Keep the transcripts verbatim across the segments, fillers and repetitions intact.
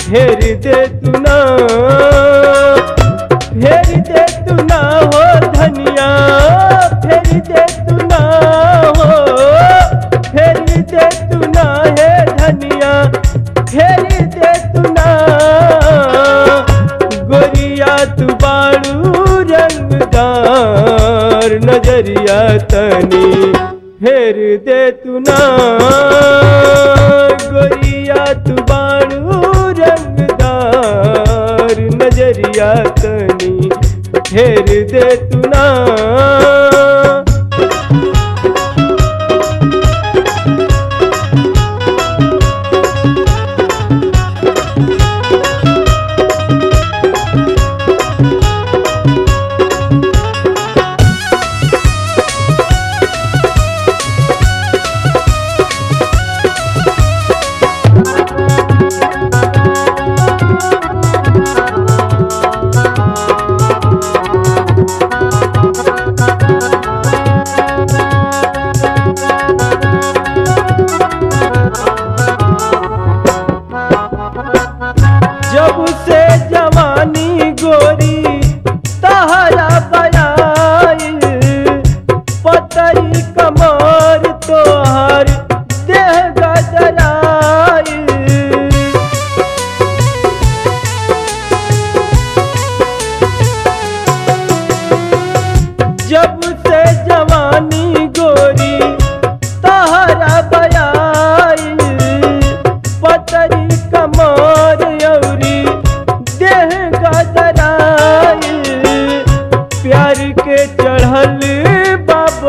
फेर दे तू ना, फेर दे तू ना हो धनिया, फेर दे तू ना हो, फेर दे तू ना है धनिया, फेर दे तू ना। गोरिया तू बाड़ू रंगदार, नजरिया तनी फेर दे तू ना। गोरिया तू बाड़ू रंगदार, नजरिया तनी फेर दे तू ना। जब से जवानी गोरी तहरा बयाइल, पतरी कमर तोहर देह गदराइल। जब से जवानी गोरी तहरा बयाइल, पतरी कमर यौरी देह गदराइल। प्यार के चढ़ल बाब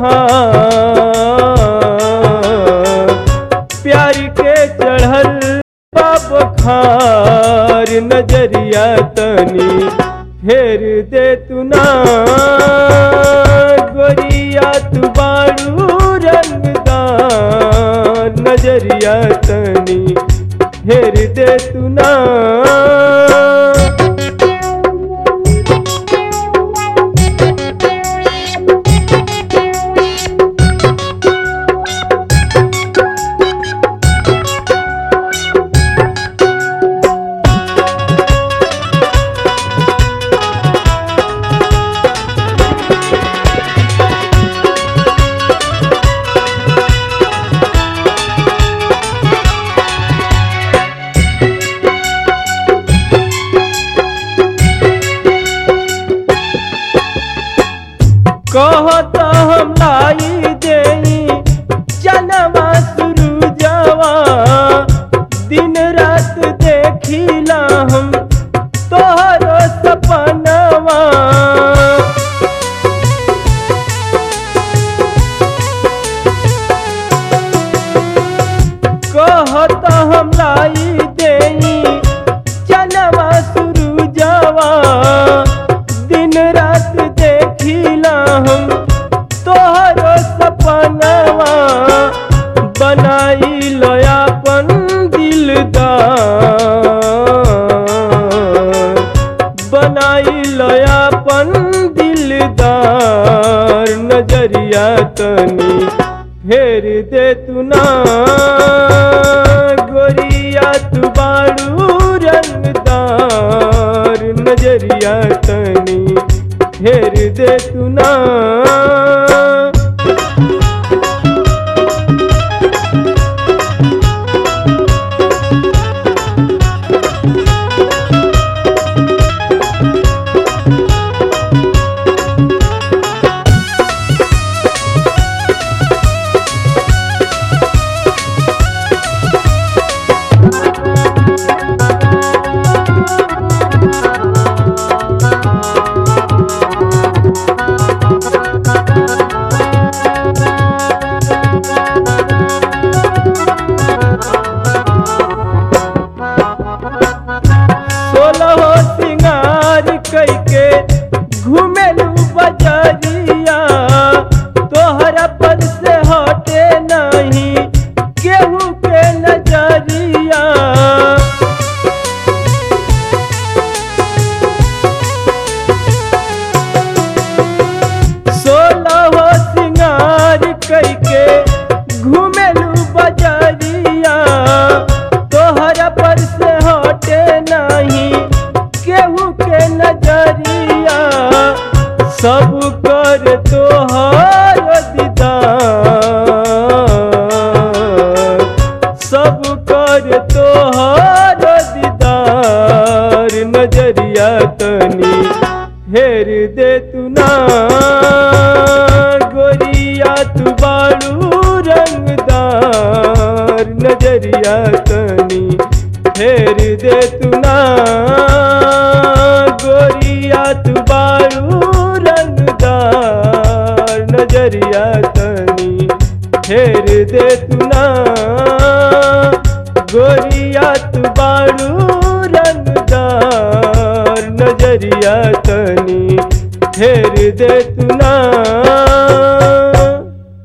खार, प्यार के चढ़ल बाब खार, नजरिया तनी फेर दे तू ना। गोरिया तू बाड़ू रंगदार, नजरिया तनी फेर दे तू ना। कहत हम लाई देई जनवा सुरुजवा, दिन रात देखिला हम तोहरो सपनवा। कहत हम लाई देई जनवा सुरुजवा, दिन रात देखिला हम तोहरो सपनवा। बनाई लयापन दिलदार, बनाई लयापन दिलदार, नजरिया तनी फेर दे तू ना। गोरिया तू बाड़ू रंगदार, नजरिया तनी फेर दे तू ना। कर तोहार दीदार, सब कर तोहार दीदार, नजरिया तनी फेर दे तू ना, गोरिया तू बाड़ू रंगदार, नजरिया तनी फेर दे तू ना, गोरिया तू बाड़ू रंगदार, नजरिया तनी फेर दे तू ना, गोरिया तू बाड़ू रंगदार, नजरिया तनी फेर दे तू ना।